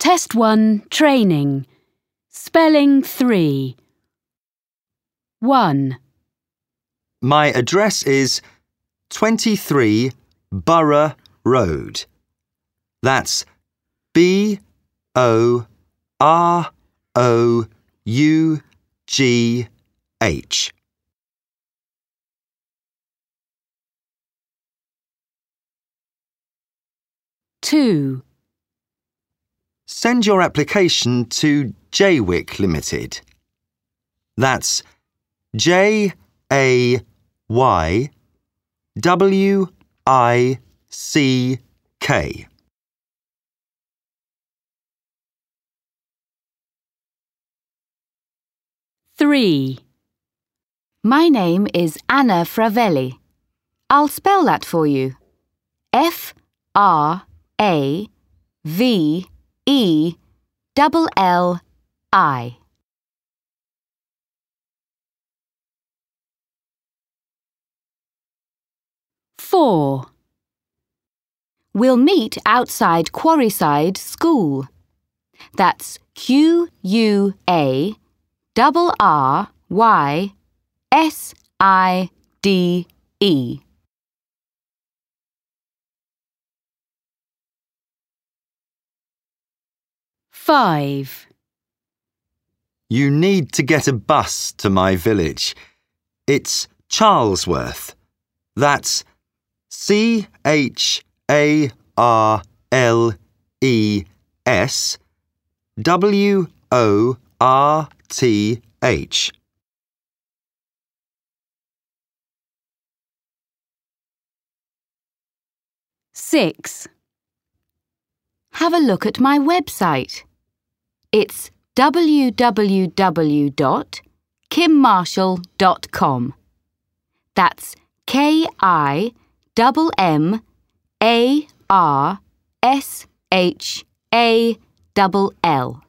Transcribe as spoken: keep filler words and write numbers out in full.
Test one Training. Spelling three. one. My address is twenty-three Borough Road. That's B O R O U G H. two. Send your application to Jaywick Limited. That's J A Y W I C K. three. My name is Anna Fravelli. I'll spell that for you. F R A V E L L I. four. We'll meet outside Quarryside School. That's Q U A R R Y S I D E. five. You need to get a bus to my village. It's Charlesworth. That's C H A R L E S W O R T H. six. Have a look at my website. It's w w w dot kim marshall dot com. That's K I M M A R S H A L L.